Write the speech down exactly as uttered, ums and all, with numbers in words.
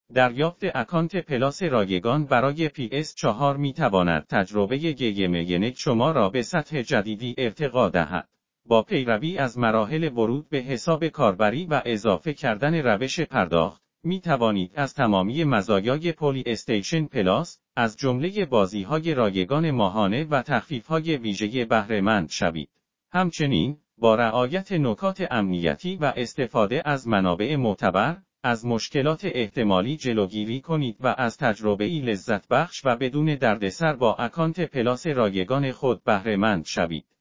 دریافت اکانت پلاس رایگان برای پی اس چهار می تواند تجربه گیم شما را به سطح جدیدی ارتقا دهد. با پیروی از مراحل ورود به حساب کاربری و اضافه کردن روش پرداخت، می توانید از تمامی مزایای پلی استیشن پلاس، از جمله بازی‌های رایگان ماهانه و تخفیف‌های ویژه بهره مند شوید. همچنین، با رعایت نکات امنیتی و استفاده از منابع معتبر، از مشکلات احتمالی جلوگیری کنید و از تجربه‌ای لذت بخش و بدون دردسر با اکانت پلاس رایگان خود بهره مند شوید.